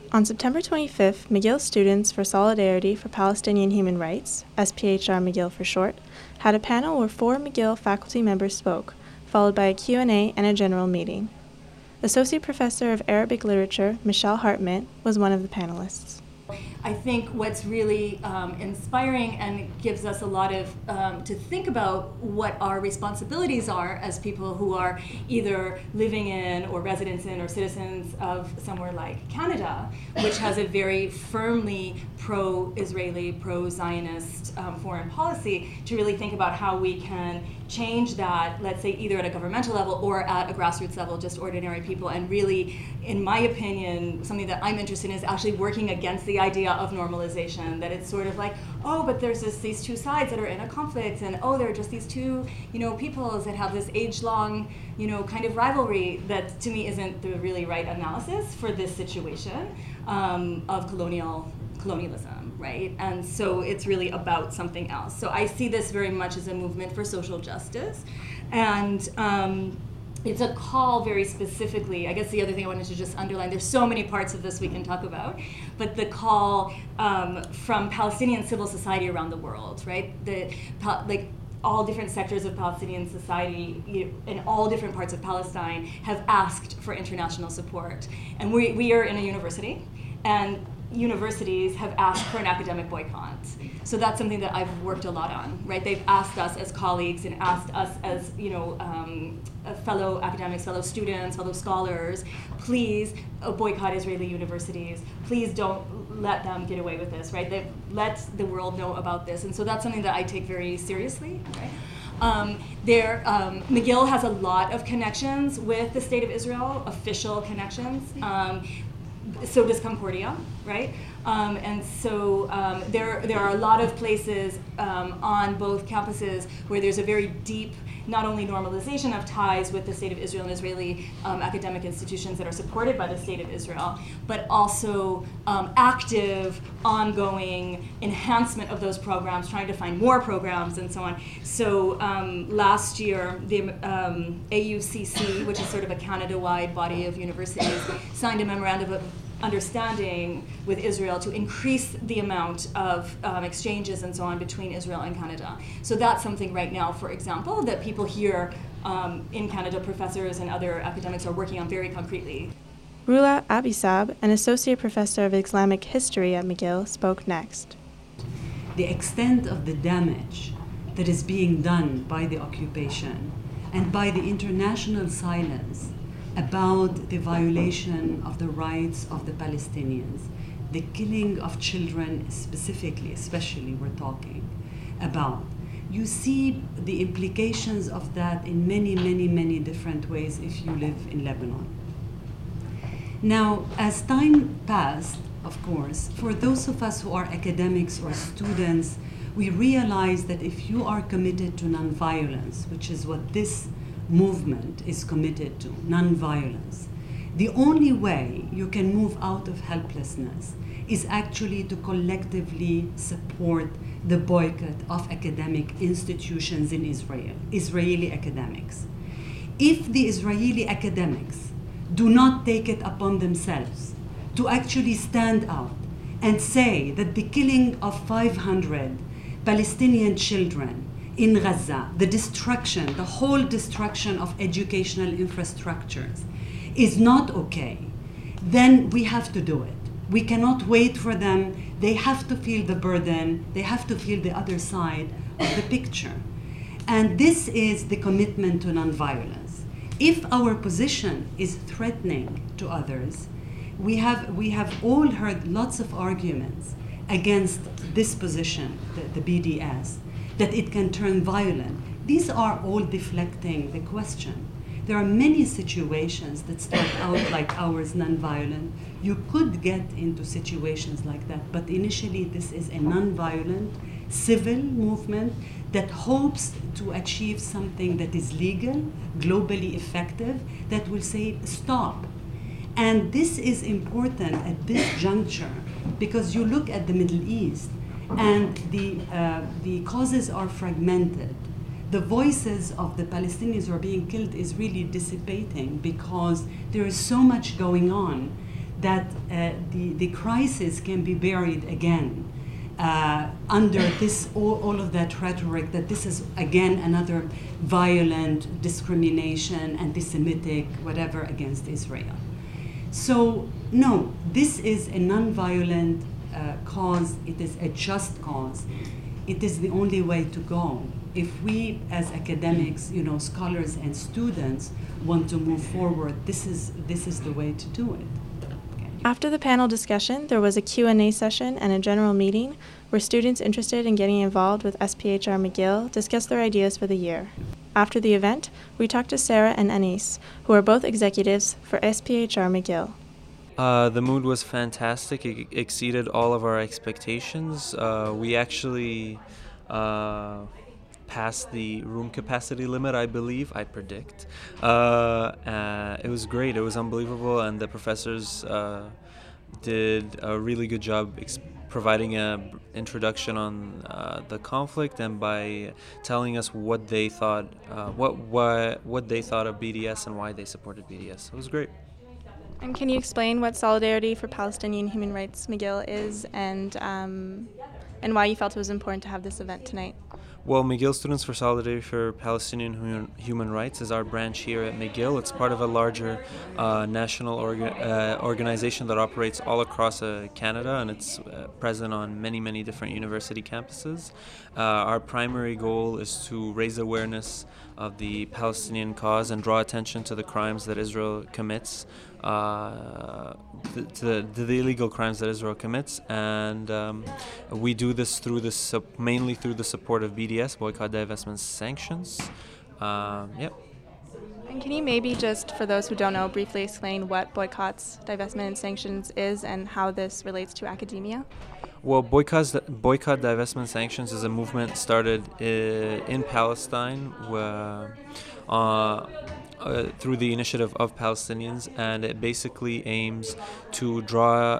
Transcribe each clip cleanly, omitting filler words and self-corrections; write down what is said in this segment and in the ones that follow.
On September 25th, McGill Students for Solidarity for Palestinian Human Rights, SPHR McGill for short, had a panel where 4 McGill faculty members spoke, followed by a Q&A and a general meeting. Associate Professor of Arabic Literature, Michelle Hartman, was one of the panelists. I think what's really inspiring and gives us a lot of to think about what our responsibilities are as people who are either living in or residents in or citizens of somewhere like Canada, which has a very firmly pro-Israeli, pro-Zionist foreign policy, to really think about how we can change that, let's say either at a governmental level or at a grassroots level, just ordinary people, and really, in my opinion, something that I'm interested in is actually working against the idea of normalization, that it's sort of like, oh, but there's these two sides that are in a conflict, and oh, there are just these two, peoples that have this age-long, kind of rivalry that to me isn't the really right analysis for this situation of colonialism, right? And so it's really about something else. So I see this very much as a movement for social justice, and it's a call very specifically. I guess the other thing I wanted to just underline, there's so many parts of this we can talk about, but the call from Palestinian civil society around the world, right? All different sectors of Palestinian society in all different parts of Palestine have asked for international support. And we are in a university, and universities have asked for an academic boycott. So that's something that I've worked a lot on, right? They've asked us as colleagues and asked us as, fellow academics, fellow students, fellow scholars, please boycott Israeli universities. Please don't let them get away with this, right? They've let the world know about this. And so that's something that I take very seriously, right? McGill has a lot of connections with the State of Israel, official connections. So does Concordia, right? And so there are a lot of places on both campuses where there's a very deep, not only normalization of ties with the State of Israel and Israeli academic institutions that are supported by the State of Israel, but also active, ongoing enhancement of those programs, trying to find more programs and so on. So last year, the AUCC, which is sort of a Canada-wide body of universities, signed a memorandum of understanding with Israel to increase the amount of exchanges and so on between Israel and Canada. So that's something right now, for example, that people here in Canada, professors and other academics are working on very concretely. Rula Abisab, an associate professor of Islamic history at McGill, spoke next. The extent of the damage that is being done by the occupation and by the international silence about the violation of the rights of the Palestinians, the killing of children specifically, especially we're talking about. You see the implications of that in many, many, many different ways if you live in Lebanon. Now, as time passed, of course, for those of us who are academics or students, we realize that if you are committed to nonviolence, which is what this movement is committed to, nonviolence, the only way you can move out of helplessness is actually to collectively support the boycott of academic institutions in Israel, Israeli academics. If the Israeli academics do not take it upon themselves to actually stand out and say that the killing of 500 Palestinian children in Gaza, the whole destruction of educational infrastructures is not okay, then we have to do it. We cannot wait for them. They have to feel the burden. They have to feel the other side of the picture. And this is the commitment to nonviolence. If our position is threatening to others, we have all heard lots of arguments against this position, the BDS, that it can turn violent. These are all deflecting the question. There are many situations that start out like ours, nonviolent. You could get into situations like that, but initially this is a nonviolent civil movement that hopes to achieve something that is legal, globally effective, that will say stop. And this is important at this juncture because you look at the Middle East and the causes are fragmented. The voices of the Palestinians who are being killed is really dissipating because there is so much going on that the crisis can be buried again under this all of that rhetoric that this is again another violent discrimination, anti-Semitic, whatever against Israel. So no, this is a non-violent cause. It is a just cause. It is the only way to go. If we as academics, scholars and students want to move forward, this is the way to do it. After the panel discussion, there was a Q&A session and a general meeting where students interested in getting involved with SPHR McGill discussed their ideas for the year. After the event, we talked to Sarah and Anis, who are both executives for SPHR McGill. The mood was fantastic. It exceeded all of our expectations. We actually passed the room capacity limit, I believe, I predict. It was great. It was unbelievable, and the professors did a really good job providing an introduction on the conflict, and by telling us what they thought, what they thought of BDS and why they supported BDS. It was great. And can you explain what Solidarity for Palestinian Human Rights McGill is, and why you felt it was important to have this event tonight? Well, McGill Students for Solidarity for Palestinian Human Rights is our branch here at McGill. It's part of a larger national organization that operates all across Canada, and it's present on many, many different university campuses. Our primary goal is to raise awareness of the Palestinian cause and draw attention to the crimes that Israel commits, to the illegal crimes that Israel commits, and we do this mainly through the support of BDS, Boycott, Divestment, Sanctions. Yep. And can you maybe just, for those who don't know, briefly explain what boycotts, divestment, and sanctions is and how this relates to academia? Well, Boycott, Divestment, Sanctions is a movement started in Palestine through the initiative of Palestinians, and it basically aims to draw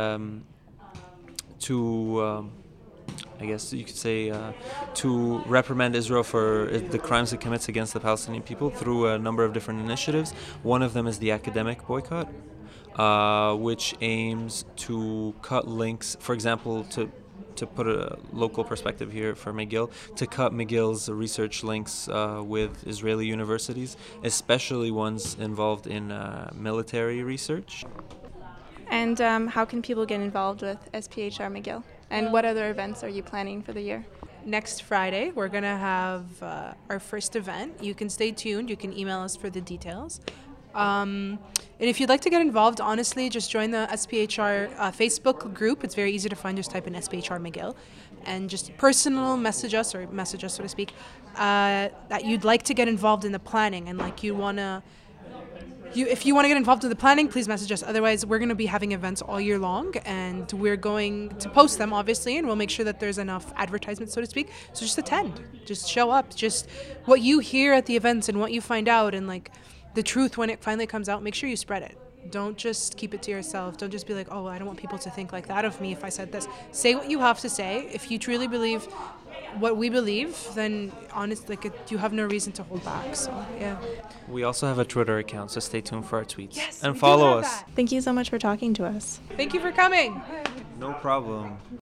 I guess you could say, to reprimand Israel for the crimes it commits against the Palestinian people through a number of different initiatives. One of them is the academic boycott, which aims to cut links, for example, to put a local perspective here for McGill, to cut McGill's research links with Israeli universities, especially ones involved in military research. And how can people get involved with SPHR McGill? And what other events are you planning for the year? Next Friday, we're going to have our first event. You can stay tuned. You can email us for the details. And if you'd like to get involved, honestly, just join the SPHR Facebook group. It's very easy to find. Just type in SPHR McGill and just personal message us, so to speak, that you'd like to get involved in the planning and like if you want to get involved in the planning, please message us. Otherwise, we're going to be having events all year long, and we're going to post them, obviously, and we'll make sure that there's enough advertisement, so to speak. So just attend. Just show up. Just what you hear at the events and what you find out and, like, the truth when it finally comes out, make sure you spread it. Don't just keep it to yourself. Don't just be like, oh, I don't want people to think like that of me if I said this. Say what you have to say. If you truly believe what we believe, then honestly, you have no reason to hold back. So, yeah. We also have a Twitter account, so stay tuned for our tweets. Yes, and follow us. Thank you so much for talking to us. Thank you for coming. No problem.